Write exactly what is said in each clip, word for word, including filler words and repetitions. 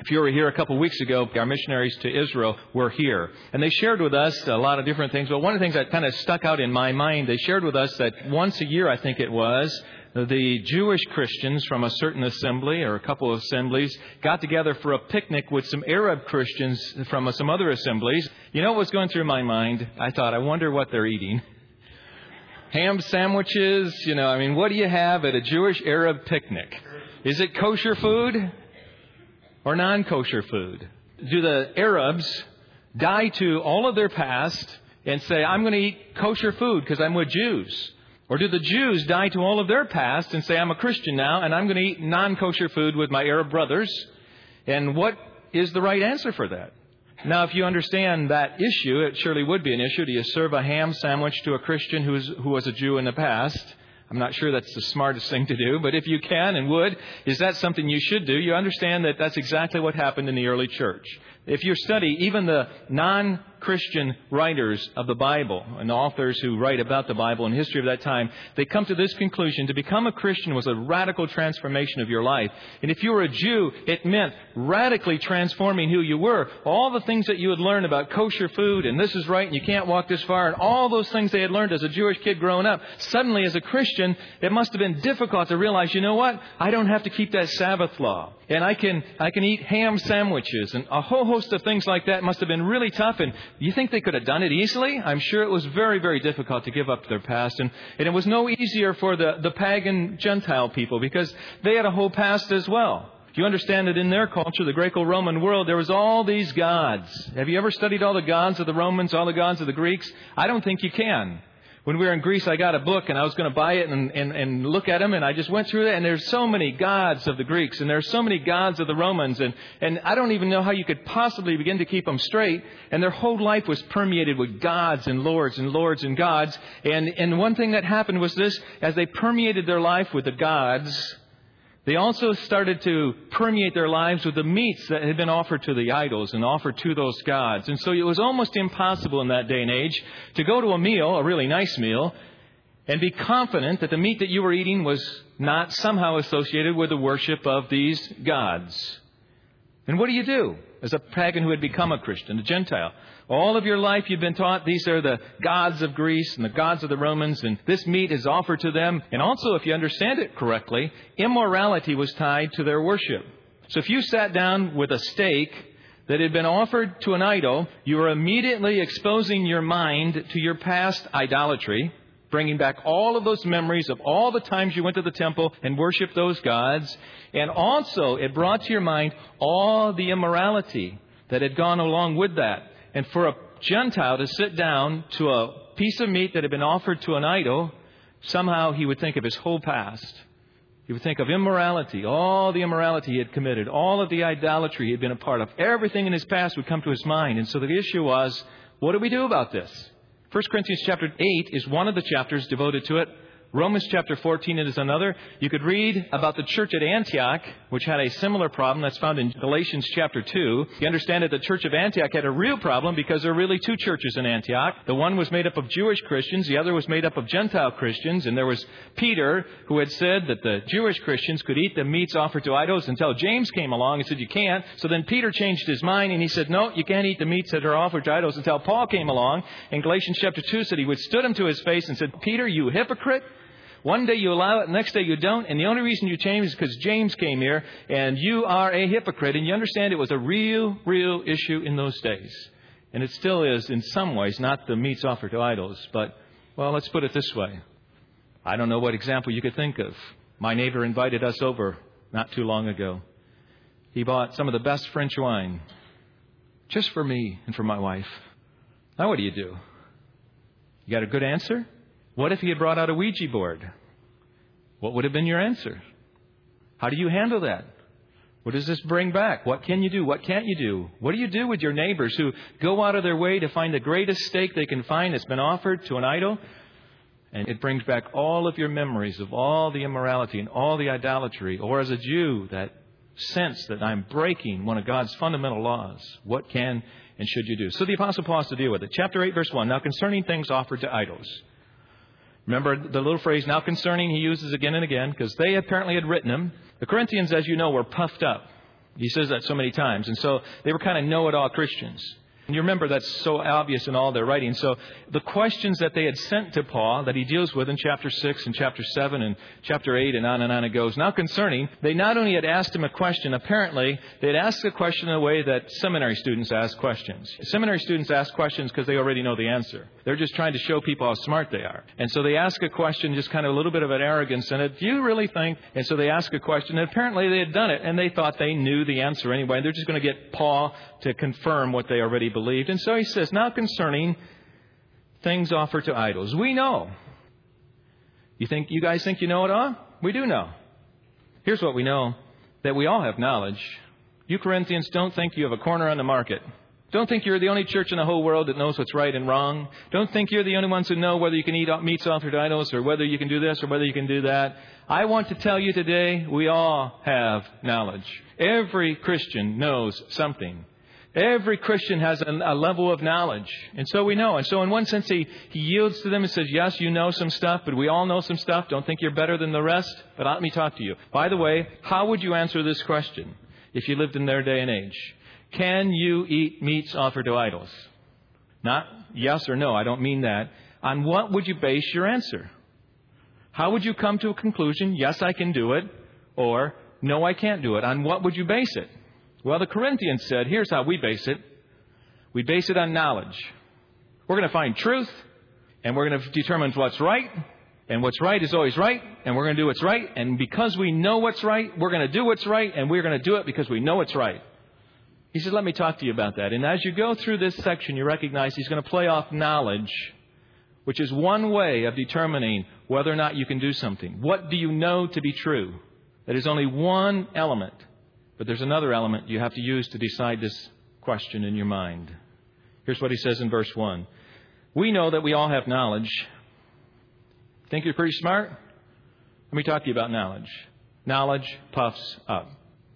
If you were here a couple of weeks ago, our missionaries to Israel were here. And they shared with us a lot of different things. But one of the things that kind of stuck out in my mind, they shared with us that once a year, I think it was, the Jewish Christians from a certain assembly or a couple of assemblies got together for a picnic with some Arab Christians from some other assemblies. You know what was going through my mind? I thought, I wonder what they're eating. Ham sandwiches, you know, I mean, what do you have at a Jewish-Arab picnic? Is it kosher food or non-kosher food? Do the Arabs die to all of their past and say, I'm going to eat kosher food because I'm with Jews? Or do the Jews die to all of their past and say, I'm a Christian now and I'm going to eat non-kosher food with my Arab brothers? And what is the right answer for that? Now, if you understand that issue, it surely would be an issue. Do you serve a ham sandwich to a Christian who's, who was a Jew in the past? I'm not sure that's the smartest thing to do, but if you can and would, is that something you should do? You understand that that's exactly what happened in the early church. If you study even the non-Christian writers of the Bible and authors who write about the Bible and history of that time, they come to this conclusion. To become a Christian was a radical transformation of your life. And if you were a Jew, it meant radically transforming who you were. All the things that you had learned about kosher food and this is right and you can't walk this far and all those things they had learned as a Jewish kid growing up, suddenly as a Christian, it must have been difficult to realize, you know what? I don't have to keep that Sabbath law. And I can I can eat ham sandwiches and a whole host of things like that. Must have been really tough. And you think they could have done it easily? I'm sure it was very, very difficult to give up their past. And, and it was no easier for the, the pagan Gentile people because they had a whole past as well. Do you understand that in their culture, the Greco-Roman world, there was all these gods? Have you ever studied all the gods of the Romans, all the gods of the Greeks? I don't think you can. When we were in Greece, I got a book and I was going to buy it and, and, and look at them. And I just went through it. And there's so many gods of the Greeks and there's so many gods of the Romans. And, and I don't even know how you could possibly begin to keep them straight. And their whole life was permeated with gods and lords and lords and gods. And, and one thing that happened was this: as they permeated their life with the gods, they also started to permeate their lives with the meats that had been offered to the idols and offered to those gods. And so it was almost impossible in that day and age to go to a meal, a really nice meal, and be confident that the meat that you were eating was not somehow associated with the worship of these gods. And what do you do as a pagan who had become a Christian, a Gentile? All of your life you've been taught these are the gods of Greece and the gods of the Romans, and this meat is offered to them. And also, if you understand it correctly, immorality was tied to their worship. So if you sat down with a steak that had been offered to an idol, you were immediately exposing your mind to your past idolatry, bringing back all of those memories of all the times you went to the temple and worshiped those gods. And also, it brought to your mind all the immorality that had gone along with that. And for a Gentile to sit down to a piece of meat that had been offered to an idol, somehow he would think of his whole past. He would think of immorality, all the immorality he had committed, all of the idolatry he had been a part of. Everything in his past would come to his mind. And so the issue was, what do we do about this? First Corinthians chapter eight is one of the chapters devoted to it. Romans chapter fourteen is another. You could read about the church at Antioch, which had a similar problem. That's found in Galatians chapter two. You understand that the church of Antioch had a real problem because there are really two churches in Antioch. The one was made up of Jewish Christians. The other was made up of Gentile Christians. And there was Peter, who had said that the Jewish Christians could eat the meats offered to idols until James came along and said, you can't. So then Peter changed his mind and he said, no, you can't eat the meats that are offered to idols until Paul came along. And Galatians chapter two said he withstood him to his face and said, Peter, you hypocrite. One day you allow it, the next day you don't. And the only reason you change is because James came here and you are a hypocrite. And you understand it was a real, real issue in those days. And it still is in some ways, not the meats offered to idols. But, well, let's put it this way. I don't know what example you could think of. My neighbor invited us over not too long ago. He bought some of the best French wine just for me and for my wife. Now what do you do? You got a good answer? What if he had brought out a Ouija board? What would have been your answer? How do you handle that? What does this bring back? What can you do? What can't you do? What do you do with your neighbors who go out of their way to find the greatest steak they can find that's been offered to an idol? And it brings back all of your memories of all the immorality and all the idolatry. Or as a Jew, that sense that I'm breaking one of God's fundamental laws. What can and should you do? So the Apostle Paul has to deal with it. Chapter eight, verse one. Now concerning things offered to idols. Remember the little phrase, now concerning, he uses again and again, because they apparently had written him. The Corinthians, as you know, were puffed up. He says that so many times. And so they were kind of know-it-all Christians. And you remember that's so obvious in all their writing. So the questions that they had sent to Paul that he deals with in chapter six and chapter seven and chapter eight and on and on it goes. Now concerning, they not only had asked him a question, apparently they had asked the question in a way that seminary students ask questions. Seminary students ask questions because they already know the answer. They're just trying to show people how smart they are. And so they ask a question, just kind of a little bit of an arrogance in it. Do you really think? And so they ask a question, and apparently they had done it, and they thought they knew the answer anyway. They're just going to get Paul to confirm what they already believed. And so he says, now concerning things offered to idols. We know. You think, you guys think you know it all? We do know. Here's what we know, that we all have knowledge. You Corinthians, don't think you have a corner on the market. Don't think you're the only church in the whole world that knows what's right and wrong. Don't think you're the only ones who know whether you can eat meats offered to idols or whether you can do this or whether you can do that. I want to tell you today, we all have knowledge. Every Christian knows something. Every Christian has a, a level of knowledge. And so we know. And so in one sense, he, he yields to them and says, yes, you know some stuff, but we all know some stuff. Don't think you're better than the rest. But let me talk to you. By the way, how would you answer this question if you lived in their day and age? Can you eat meats offered to idols? Not yes or no. I don't mean that. On what would you base your answer? How would you come to a conclusion, yes, I can do it, or no, I can't do it? On what would you base it? Well, the Corinthians said, here's how we base it. We base it on knowledge. We're going to find truth, and we're going to determine what's right, and what's right is always right, and we're going to do what's right, and because we know what's right, we're going to do what's right, and we're going to do it because we know it's right. He says, let me talk to you about that. And as you go through this section, you recognize he's going to play off knowledge, which is one way of determining whether or not you can do something. What do you know to be true? That is only one element. But there's another element you have to use to decide this question in your mind. Here's what he says in verse one. We know that we all have knowledge. Think you're pretty smart? Let me talk to you about knowledge. Knowledge puffs up.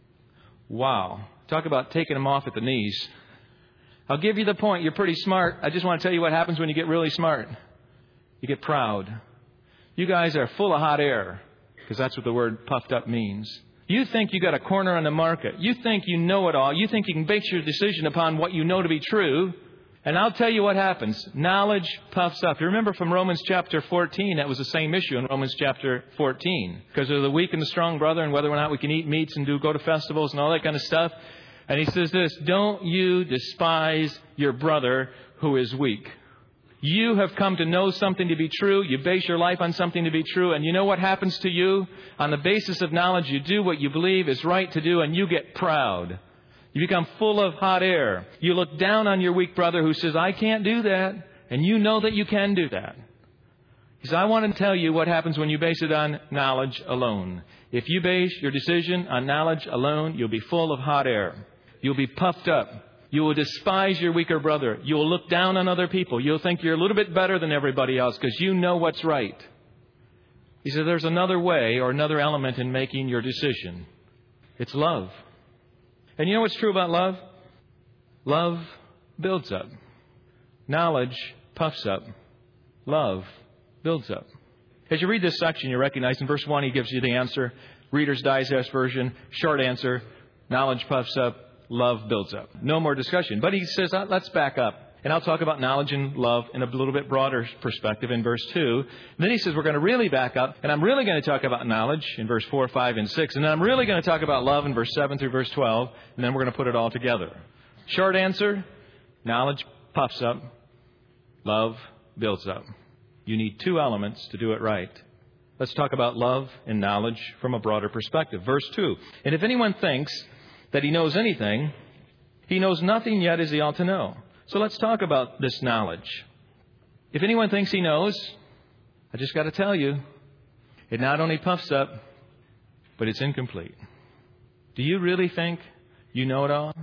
Wow. Talk about taking them off at the knees. I'll give you the point. You're pretty smart. I just want to tell you what happens when you get really smart. You get proud. You guys are full of hot air, because that's what the word puffed up means. You think you got a corner on the market. You think you know it all. You think you can base your decision upon what you know to be true. And I'll tell you what happens. Knowledge puffs up. You remember from Romans chapter fourteen, that was the same issue in Romans chapter fourteen. Because of the weak and the strong, brother, and whether or not we can eat meats and do go to festivals and all that kind of stuff. And he says this, don't you despise your brother who is weak. You have come to know something to be true. You base your life on something to be true. And you know what happens to you? On the basis of knowledge, you do what you believe is right to do, and you get proud. You become full of hot air. You look down on your weak brother who says, I can't do that. And you know that you can do that. He says, I want to tell you what happens when you base it on knowledge alone. If you base your decision on knowledge alone, you'll be full of hot air. You'll be puffed up. You will despise your weaker brother. You will look down on other people. You'll think you're a little bit better than everybody else because you know what's right. He said there's another way or another element in making your decision. It's love. And you know what's true about love? Love builds up. Knowledge puffs up. Love builds up. As you read this section, you recognize in verse one, he gives you the answer. Reader's Digest version, short answer. Knowledge puffs up. Love builds up. No more discussion. But he says, let's back up. And I'll talk about knowledge and love in a little bit broader perspective in verse two. And then he says, we're going to really back up. And I'm really going to talk about knowledge in verse four, five, and six. And then I'm really going to talk about love in verse seven through verse twelve. And then we're going to put it all together. Short answer, knowledge puffs up. Love builds up. You need two elements to do it right. Let's talk about love and knowledge from a broader perspective. Verse two. And if anyone thinks that he knows anything, he knows nothing yet as he ought to know. So let's talk about this knowledge. If anyone thinks he knows, I just got to tell you, it not only puffs up, but it's incomplete. Do you really think you know it all?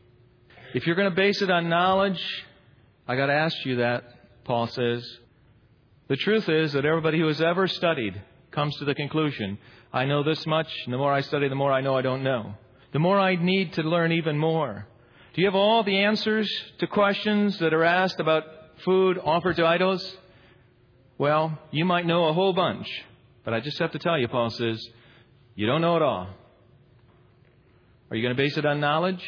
If you're going to base it on knowledge, I got to ask you that, Paul says. The truth is that everybody who has ever studied comes to the conclusion, I know this much, and the more I study, the more I know I don't know. The more I need to learn even more. Do you have all the answers to questions that are asked about food offered to idols? Well, you might know a whole bunch. But I just have to tell you, Paul says, you don't know it all. Are you going to base it on knowledge?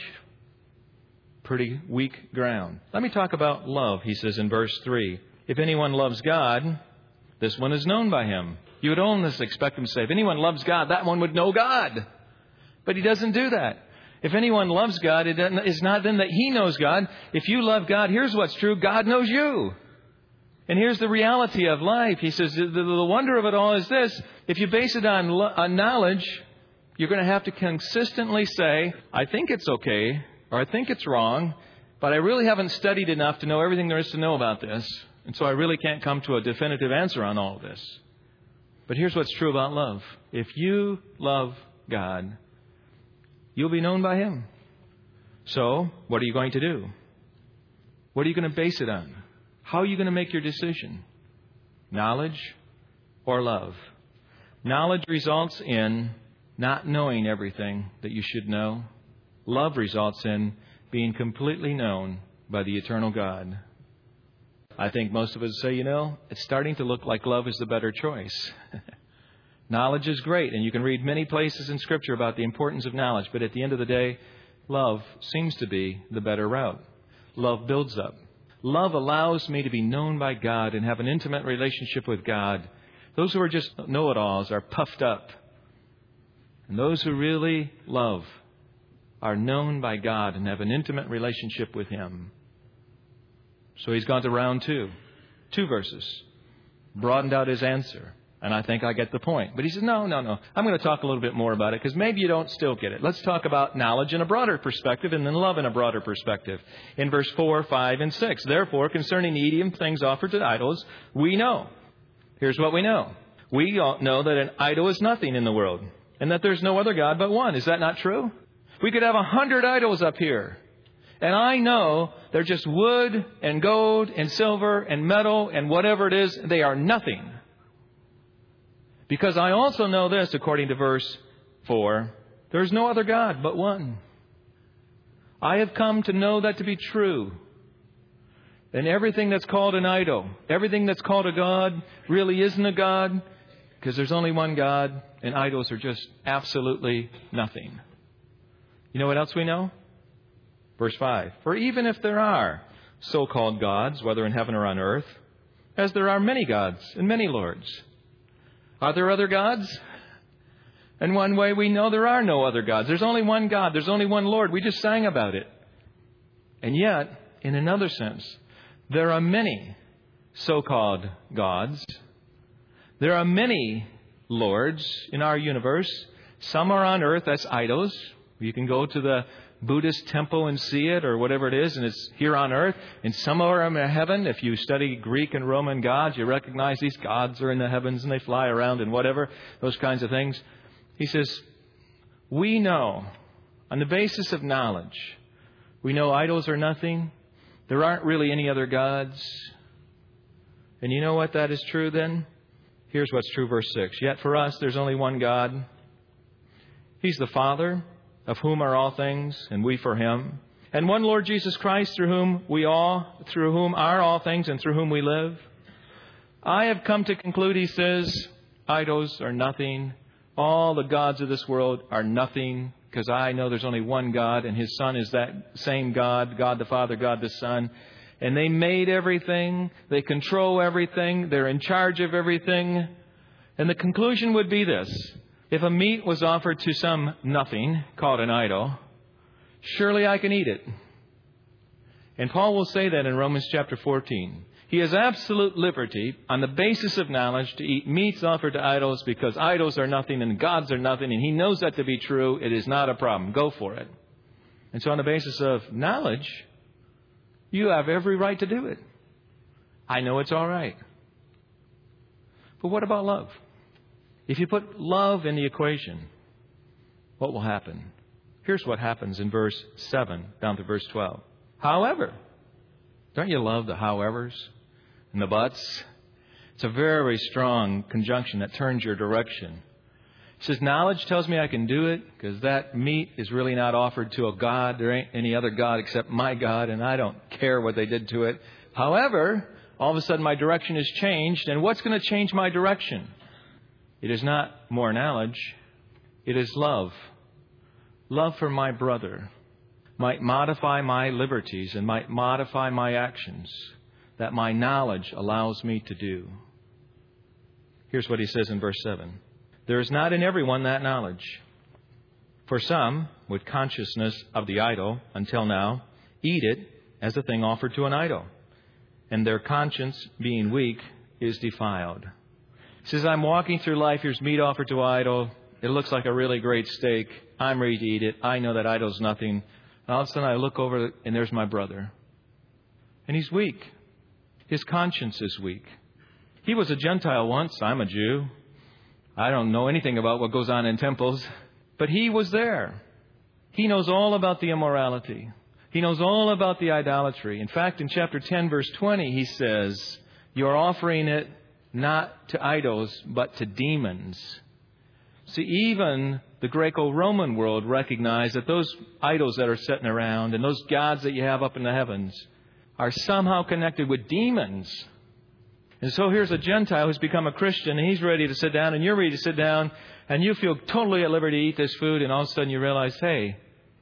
Pretty weak ground. Let me talk about love, he says in verse three. If anyone loves God, this one is known by him. You would almost expect him to say, if anyone loves God, that one would know God. But he doesn't do that. If anyone loves God, it is not then that he knows God. If you love God, here's what's true. God knows you. And here's the reality of life. He says the, the, the wonder of it all is this. If you base it on, on knowledge, you're going to have to consistently say, I think it's okay, or I think it's wrong, but I really haven't studied enough to know everything there is to know about this. And so I really can't come to a definitive answer on all of this. But here's what's true about love. If you love God, you'll be known by Him. So, what are you going to do? What are you going to base it on? How are you going to make your decision? Knowledge or love? Knowledge results in not knowing everything that you should know. Love results in being completely known by the eternal God. I think most of us say, you know, it's starting to look like love is the better choice. Knowledge is great, and you can read many places in Scripture about the importance of knowledge. But at the end of the day, love seems to be the better route. Love builds up. Love allows me to be known by God and have an intimate relationship with God. Those who are just know-it-alls are puffed up. And those who really love are known by God and have an intimate relationship with Him. So he's gone to round two. Two verses. Broadened out his answer. And I think I get the point. But he says, no, no, no. I'm going to talk a little bit more about it because maybe you don't still get it. Let's talk about knowledge in a broader perspective and then love in a broader perspective. In verse four, five, and six. Therefore, concerning the eating things offered to idols, we know. Here's what we know. We all know that an idol is nothing in the world and that there's no other God but one. Is that not true? We could have a hundred idols up here. And I know they're just wood and gold and silver and metal and whatever it is. They are nothing. Because I also know this, according to verse four, there's no other God but one. I have come to know that to be true. And everything that's called an idol, everything that's called a God really isn't a God because there's only one God and idols are just absolutely nothing. You know what else we know? Verse five, for even if there are so-called gods, whether in heaven or on earth, as there are many gods and many lords, are there other gods? In one way, we know there are no other gods. There's only one God. There's only one Lord. We just sang about it. And yet, in another sense, there are many so-called gods. There are many lords in our universe. Some are on earth. That's idols. You can go to the Buddhist temple and see it or whatever it is, and it's here on earth. And some are in heaven. If you study Greek and Roman gods, you recognize these gods are in the heavens and they fly around and whatever, those kinds of things. He says, we know, on the basis of knowledge, we know idols are nothing. There aren't really any other gods. And you know what that is true then? Here's what's true, verse six. Yet for us, there's only one God. He's the Father, of whom are all things, and we for Him. And one Lord Jesus Christ, through whom we all, through whom are all things, and through whom we live. I have come to conclude, he says, idols are nothing. All the gods of this world are nothing, because I know there's only one God, and His Son is that same God, God the Father, God the Son. And they made everything. They control everything. They're in charge of everything. And the conclusion would be this. If a meat was offered to some nothing called an idol, surely I can eat it. And Paul will say that in Romans chapter fourteen. He has absolute liberty on the basis of knowledge to eat meats offered to idols because idols are nothing and gods are nothing. And he knows that to be true. It is not a problem. Go for it. And so on the basis of knowledge, you have every right to do it. I know it's all right. But what about love? If you put love in the equation, what will happen? Here's what happens in verse seven down to verse twelve. However, don't you love the howevers and the buts? It's a very strong conjunction that turns your direction. It says, knowledge tells me I can do it because that meat is really not offered to a God. There ain't any other God except my God, and I don't care what they did to it. However, all of a sudden my direction has changed, and what's going to change my direction? It is not more knowledge. It is love. love for my brother might modify my liberties and might modify my actions that my knowledge allows me to do. Here's what he says in verse seven. There is not in everyone that knowledge. For some, with consciousness of the idol until now, eat it as a thing offered to an idol, and their conscience, being weak, is defiled. He says, I'm walking through life, here's meat offered to an idol. It looks like a really great steak. I'm ready to eat it. I know that idol's nothing. And all of a sudden I look over and there's my brother. And he's weak. His conscience is weak. He was a Gentile once. I'm a Jew. I don't know anything about what goes on in temples. But he was there. He knows all about the immorality. He knows all about the idolatry. In fact, in chapter ten, verse twenty, he says, you're offering it not to idols, but to demons. See, even the Greco-Roman world recognized that those idols that are sitting around and those gods that you have up in the heavens are somehow connected with demons. And so here's a Gentile who's become a Christian, and he's ready to sit down, and you're ready to sit down, and you feel totally at liberty to eat this food, and all of a sudden you realize, hey,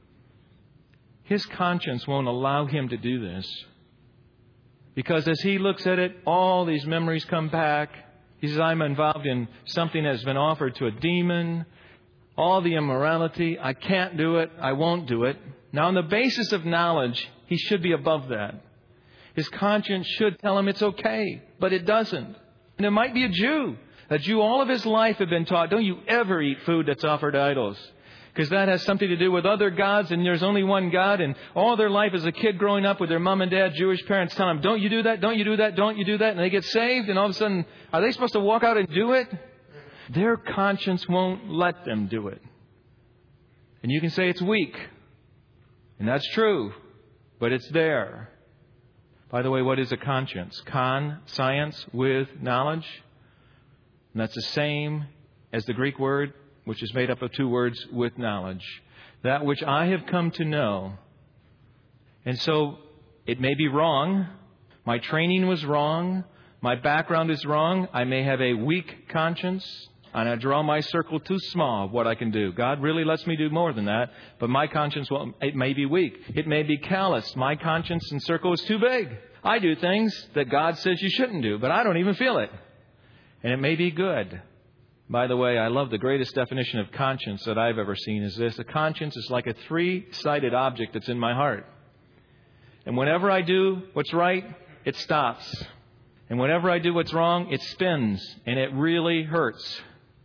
his conscience won't allow him to do this. Because as he looks at it, all these memories come back. He says, I'm involved in something that's been offered to a demon. All the immorality. I can't do it. I won't do it. Now, on the basis of knowledge, he should be above that. His conscience should tell him it's okay, but it doesn't. And it might be a Jew. A Jew all of his life had been taught, don't you ever eat food that's offered to idols. Because that has something to do with other gods, and there's only one God. And all their life as a kid growing up with their mom and dad, Jewish parents, telling them, don't you do that, don't you do that, don't you do that. And they get saved, and all of a sudden, are they supposed to walk out and do it? Their conscience won't let them do it. And you can say it's weak. And that's true. But it's there. By the way, what is a conscience? Con, science, with knowledge. And that's the same as the Greek word, which is made up of two words, with knowledge. That which I have come to know. And so it may be wrong. My training was wrong. My background is wrong. I may have a weak conscience. And I draw my circle too small of what I can do. God really lets me do more than that. But my conscience, well, it may be weak. It may be callous. My conscience and circle is too big. I do things that God says you shouldn't do, but I don't even feel it. And it may be good. By the way, I love the greatest definition of conscience that I've ever seen is this. A conscience is like a three-sided object that's in my heart. And whenever I do what's right, it stops. And whenever I do what's wrong, it spins. And it really hurts.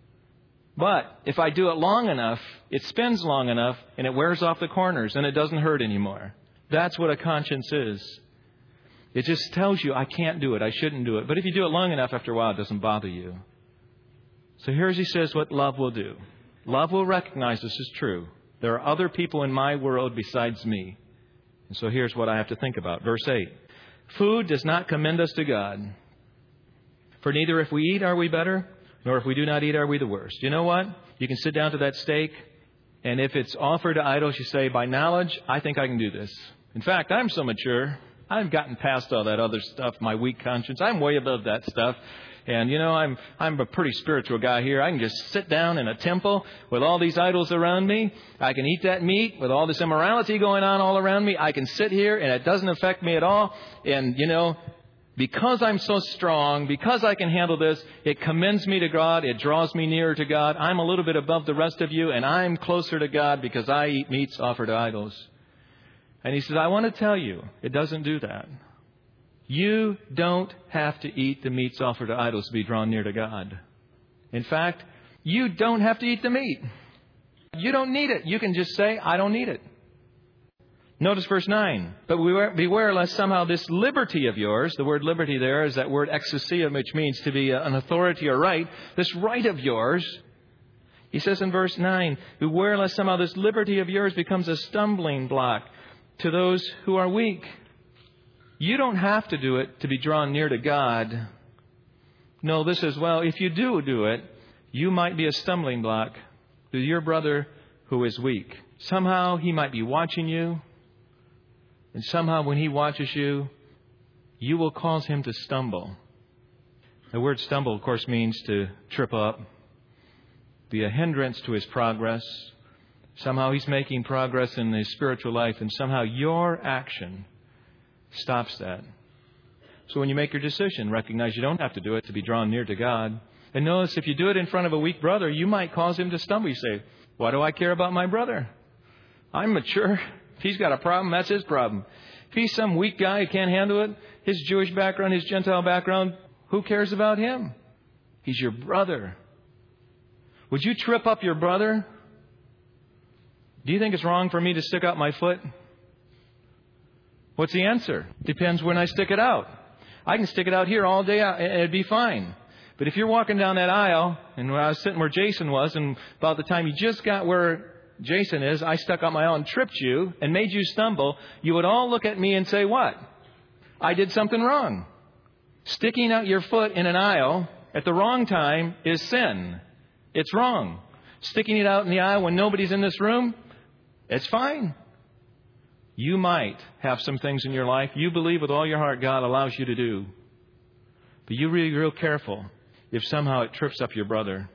But if I do it long enough, it spins long enough, and it wears off the corners, and it doesn't hurt anymore. That's what a conscience is. It just tells you, I can't do it, I shouldn't do it. But if you do it long enough, after a while, it doesn't bother you. So here's he says what love will do. Love will recognize this is true. There are other people in my world besides me. And so here's what I have to think about. Verse eight. Food does not commend us to God. For neither if we eat are we better, nor if we do not eat are we the worst. You know what? You can sit down to that steak, and if it's offered to idols, you say, by knowledge, I think I can do this. In fact, I'm so mature. I've gotten past all that other stuff, my weak conscience. I'm way above that stuff. And, you know, I'm I'm a pretty spiritual guy here. I can just sit down in a temple with all these idols around me. I can eat that meat with all this immorality going on all around me. I can sit here and it doesn't affect me at all. And, you know, because I'm so strong, because I can handle this, it commends me to God. It draws me nearer to God. I'm a little bit above the rest of you, and I'm closer to God because I eat meats offered to idols. And he says, I want to tell you, it doesn't do that. You don't have to eat the meats offered to idols to be drawn near to God. In fact, you don't have to eat the meat. You don't need it. You can just say, I don't need it. Notice verse nine. But beware lest somehow this liberty of yours, the word liberty there is that word exousia, which means to be an authority or right. This right of yours, he says in verse nine, beware lest somehow this liberty of yours becomes a stumbling block to those who are weak. You don't have to do it to be drawn near to God. No, this is, well, if you do do it, you might be a stumbling block to your brother who is weak. Somehow he might be watching you. And somehow when he watches you, you will cause him to stumble. The word stumble, of course, means to trip up, be a hindrance to his progress. Somehow he's making progress in his spiritual life, and somehow your action stops that. So when you make your decision, recognize you don't have to do it to be drawn near to God. And notice if you do it in front of a weak brother, you might cause him to stumble. You say, why do I care about my brother? I'm mature. If he's got a problem, that's his problem. If he's some weak guy who can't handle it, his Jewish background, his Gentile background, who cares about him? He's your brother. Would you trip up your brother? Do you think it's wrong for me to stick out my foot? What's the answer? Depends when I stick it out. I can stick it out here all day and it'd be fine. But if you're walking down that aisle, and when I was sitting where Jason was, and about the time you just got where Jason is, I stuck out my arm and tripped you and made you stumble, you would all look at me and say, what? I did something wrong. Sticking out your foot in an aisle at the wrong time is sin. It's wrong. Sticking it out in the aisle when nobody's in this room, it's fine. You might have some things in your life you believe with all your heart God allows you to do. But you really be real careful if somehow it trips up your brother.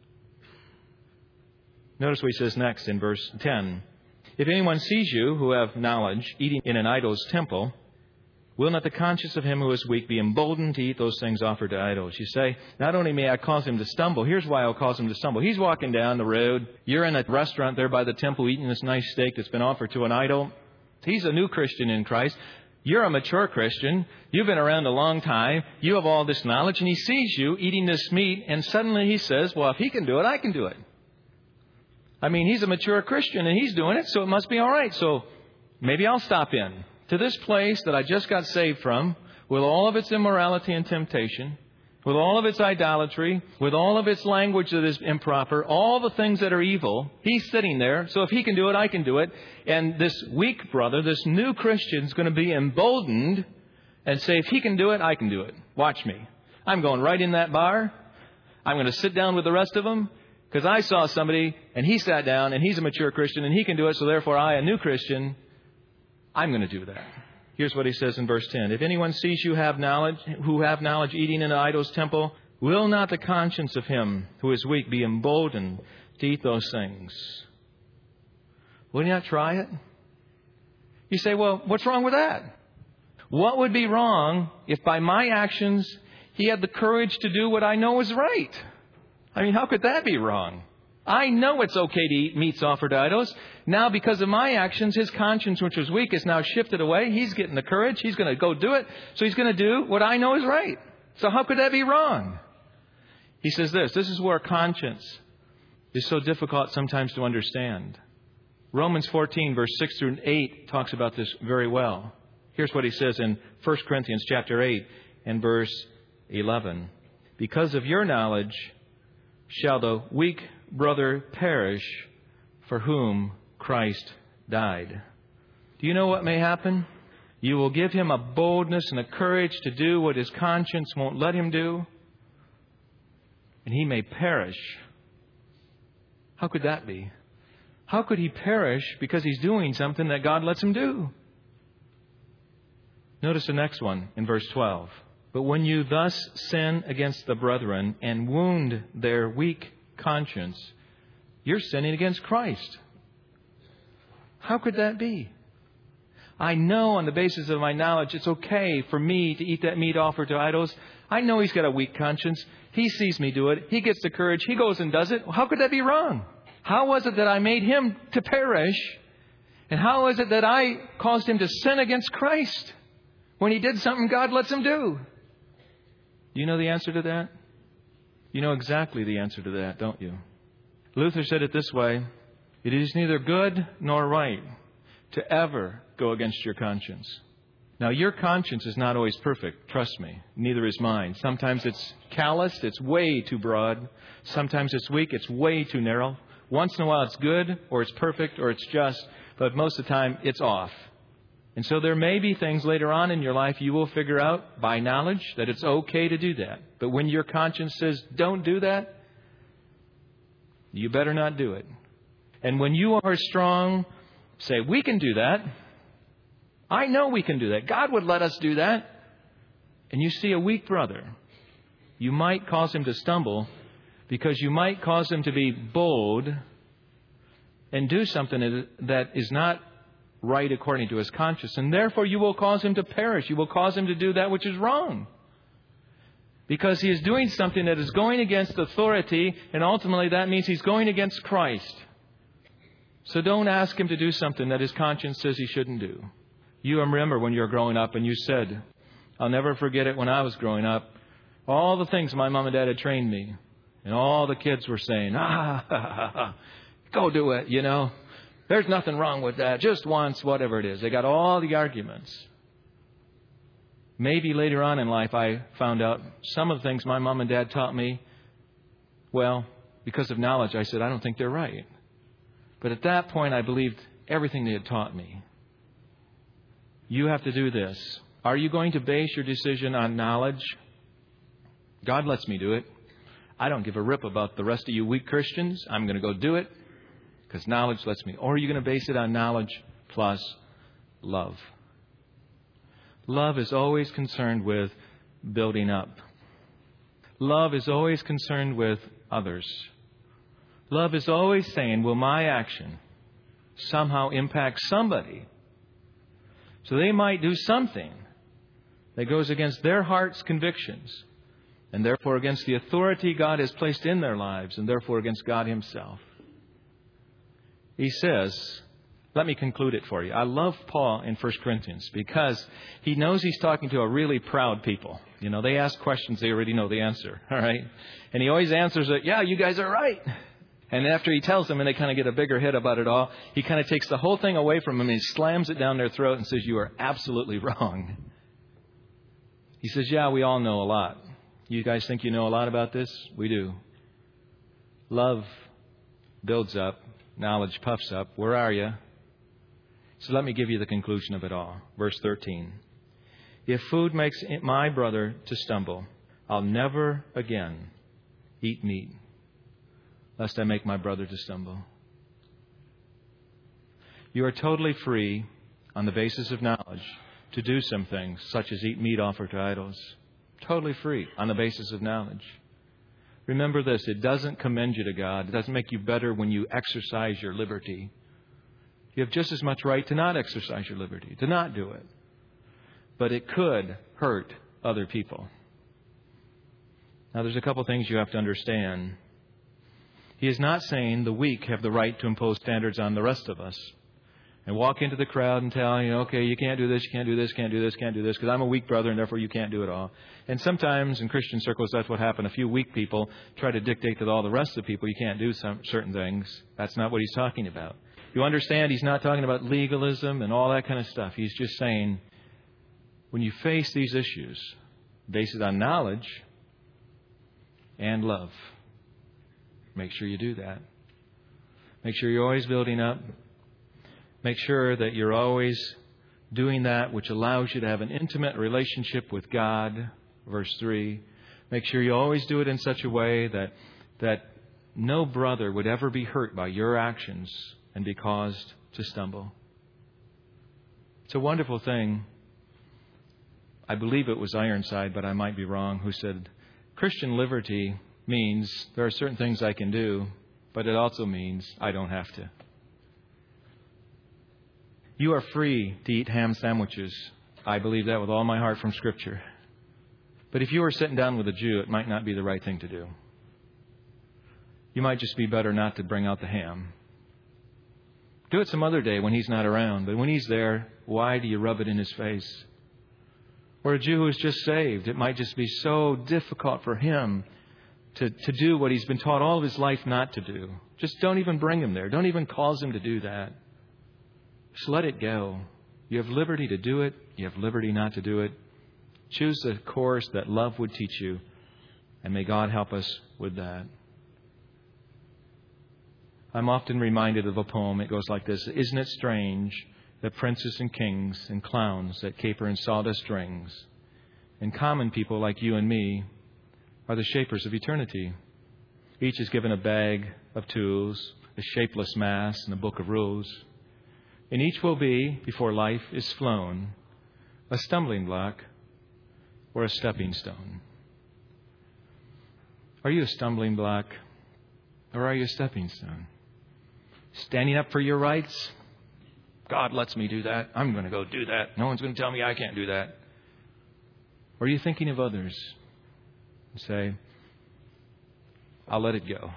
Notice what he says next in verse ten. If anyone sees you who have knowledge eating in an idol's temple, will not the conscience of him who is weak be emboldened to eat those things offered to idols? You say, not only may I cause him to stumble, here's why I'll cause him to stumble. He's walking down the road. You're in a restaurant there by the temple eating this nice steak that's been offered to an idol. He's a new Christian in Christ. You're a mature Christian. You've been around a long time. You have all this knowledge. And he sees you eating this meat. And suddenly he says, well, if he can do it, I can do it. I mean, he's a mature Christian and he's doing it, so it must be all right. So maybe I'll stop in to this place that I just got saved from with all of its immorality and temptation, with all of its idolatry, with all of its language that is improper, all the things that are evil. He's sitting there. So if he can do it, I can do it. And this weak brother, this new Christian, is going to be emboldened and say, if he can do it, I can do it. Watch me. I'm going right in that bar. I'm going to sit down with the rest of them because I saw somebody and he sat down and he's a mature Christian and he can do it. So therefore, I, a new Christian, I'm going to do that. Here's what he says in verse ten. If anyone sees you have knowledge, who have knowledge eating in an idol's temple, will not the conscience of him who is weak be emboldened to eat those things? Will you not try it? You say, well, what's wrong with that? What would be wrong if by my actions he had the courage to do what I know is right? I mean, how could that be wrong? I know it's okay to eat meats offered to idols. Now, because of my actions, his conscience, which was weak, is now shifted away. He's getting the courage. He's going to go do it. So he's going to do what I know is right. So how could that be wrong? He says this. This is where conscience is so difficult sometimes to understand. Romans fourteen, verse six through eight talks about this very well. Here's what he says in First Corinthians chapter eight and verse eleven. Because of your knowledge shall the weak brother perish for whom Christ died. Do you know what may happen? You will give him a boldness and a courage to do what his conscience won't let him do, and he may perish. How could that be? How could he perish because he's doing something that God lets him do? Notice the next one in verse twelve. But when you thus sin against the brethren and wound their weak conscience, you're sinning against Christ. How could that be? I know on the basis of my knowledge it's okay for me to eat that meat offered to idols. I know he's got a weak conscience. He sees me do it. He gets the courage. He goes and does it. How could that be wrong? How was it that I made him to perish? And how is it that I caused him to sin against Christ when he did something God lets him do? Do you know the answer to that? You know exactly the answer to that, don't you? Luther said it this way. It is neither good nor right to ever go against your conscience. Now, your conscience is not always perfect. Trust me. Neither is mine. Sometimes it's calloused. It's way too broad. Sometimes it's weak. It's way too narrow. Once in a while it's good or it's perfect or it's just. But most of the time it's off. And so there may be things later on in your life you will figure out by knowledge that it's okay to do that. But when your conscience says, don't do that, you better not do it. And when you are strong, say, we can do that. I know we can do that. God would let us do that. And you see a weak brother, you might cause him to stumble because you might cause him to be bold and do something that is not right according to his conscience, and therefore you will cause him to perish. You will cause him to do that which is wrong. Because he is doing something that is going against authority, and ultimately that means he's going against Christ. So don't ask him to do something that his conscience says he shouldn't do. You remember when you were growing up and you said, I'll never forget it when I was growing up, all the things my mom and dad had trained me. And all the kids were saying, ah, ha, ha, ha, go do it, you know. There's nothing wrong with that. Just once, whatever it is. They got all the arguments. Maybe later on in life I found out some of the things my mom and dad taught me, well, because of knowledge, I said, I don't think they're right. But at that point, I believed everything they had taught me. You have to do this. Are you going to base your decision on knowledge? God lets me do it. I don't give a rip about the rest of you weak Christians. I'm going to go do it because knowledge lets me. Or are you going to base it on knowledge plus love? Love is always concerned with building up. Love is always concerned with others. Love is always saying, will my action somehow impact somebody? So they might do something that goes against their heart's convictions, and therefore against the authority God has placed in their lives, and therefore against God Himself. He says, let me conclude it for you. I love Paul in First Corinthians because he knows he's talking to a really proud people. You know, they ask questions, they already know the answer. All right. And he always answers it, yeah, you guys are right. And after he tells them and they kind of get a bigger hit about it all, he kind of takes the whole thing away from them and he slams it down their throat and says, you are absolutely wrong. He says, yeah, we all know a lot. You guys think you know a lot about this? We do. Love builds up. Knowledge puffs up. Where are you? So let me give you the conclusion of it all. Verse thirteen. If food makes my brother to stumble, I'll never again eat meat, lest I make my brother to stumble. You are totally free on the basis of knowledge to do some things, such as eat meat offered to idols. Totally free on the basis of knowledge. Remember this, it doesn't commend you to God. It doesn't make you better when you exercise your liberty. You have just as much right to not exercise your liberty, to not do it. But it could hurt other people. Now, there's a couple things you have to understand. He is not saying the weak have the right to impose standards on the rest of us and walk into the crowd and tell, you know, okay, you can't do this, you can't do this, can't do this, can't do this, because I'm a weak brother and therefore you can't do it all. And sometimes in Christian circles, that's what happened. A few weak people try to dictate to all the rest of the people you can't do some certain things. That's not what he's talking about. You understand he's not talking about legalism and all that kind of stuff. He's just saying when you face these issues, base it on knowledge and love. Make sure you do that. Make sure you're always building up. Make sure that you're always doing that which allows you to have an intimate relationship with God. Verse three. Make sure you always do it in such a way that that no brother would ever be hurt by your actions and be caused to stumble. It's a wonderful thing. I believe it was Ironside, but I might be wrong, who said, Christian liberty means there are certain things I can do, but it also means I don't have to. You are free to eat ham sandwiches. I believe that with all my heart from Scripture. But if you were sitting down with a Jew, it might not be the right thing to do. You might just be better not to bring out the ham. Do it some other day when he's not around. But when he's there, why do you rub it in his face? Or a Jew who's just saved, it might just be so difficult for him to, to do what he's been taught all of his life not to do. Just don't even bring him there. Don't even cause him to do that. Just let it go. You have liberty to do it. You have liberty not to do it. Choose the course that love would teach you. And may God help us with that. I'm often reminded of a poem. It goes like this. Isn't it strange that princes and kings and clowns that caper in sawdust rings and common people like you and me are the shapers of eternity? Each is given a bag of tools, a shapeless mass, and a book of rules. And each will be, before life is flown, a stumbling block or a stepping stone. Are you a stumbling block or are you a stepping stone? Standing up for your rights. God lets me do that. I'm going to go do that. No one's going to tell me I can't do that. Or are you thinking of others and say, I'll let it go.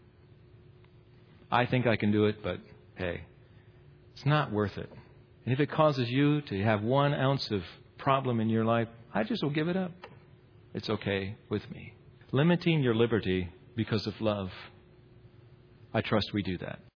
I think I can do it, but hey, it's not worth it. And if it causes you to have one ounce of problem in your life, I just will give it up. It's okay with me. Limiting your liberty because of love. I trust we do that.